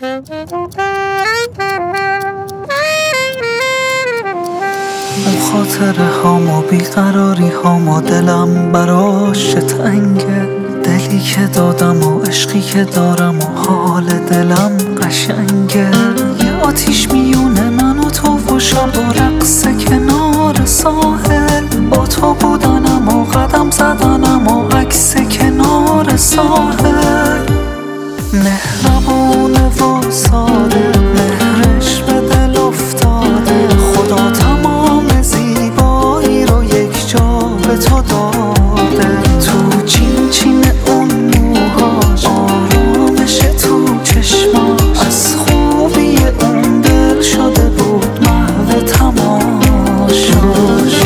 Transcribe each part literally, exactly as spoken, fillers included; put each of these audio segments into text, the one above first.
اون خاطره هام و بیقراری هام و دلم براش تنگه، دلی که دادم و عشقی که دارم و حال دلم قشنگه. یه آتیش میونه من و تو و شب و رقص کنار ساحل، با تو بودنم و قدم زدنم و عکس کنار ساحل. مهربونه و ساده، مهرش به دل افتاده، خدا تمام زیبایی رو یک جا به تو داده. تو چین چین اون موهاش، آرامش تو چشماش، از خوبی اون دل شده بود محو تماشاش.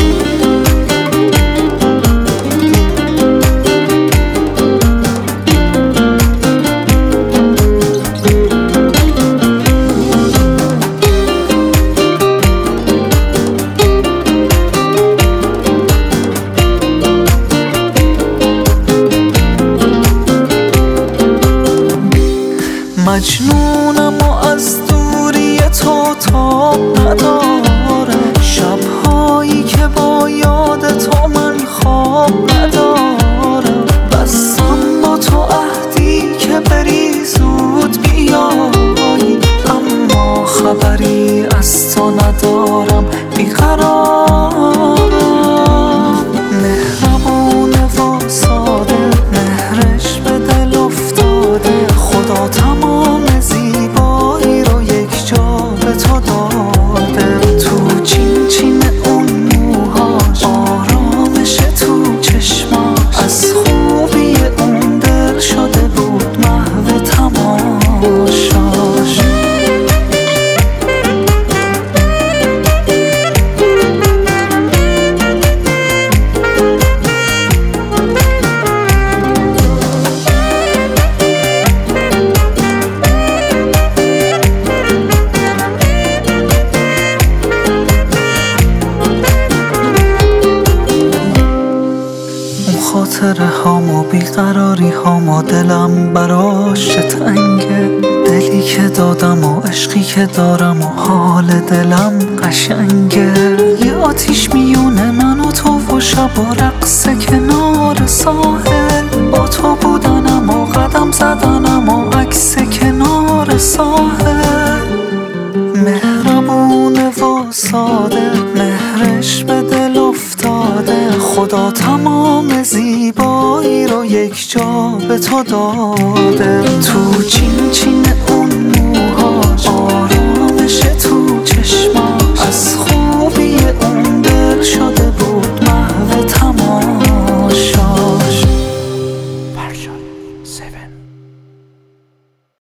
مجنونم و از دوری تو تاب نداره، شبهایی که با یاد تو من خواب ندارم. بستم با تو عهدی که بری زود بیایی، اما خبری از تو ندارم، بیقرارم. مهربونه و ساده، مهرش به دل افتاده، خدا تمام زیبایی رو یک جا به تو داده. تو چین چین اون موهاش، آرامش تو چشماش، از خوبی اون دل شده بود محو تماشاش. خاطره هام و بیقراری هام و دلم براش تنگه، دلی که دادم و عشقی که دارم و حال دلم قشنگه. یه آتیش میونه من و تو و شب و رقص کنار ساحل، با تو بودنم و قدم زدنم و عکس کنار ساحل. مهربونه و ساده، مهرش به دل افتاده، خدا تمام زیبایی رو یک جا به تو داده. تو چین چین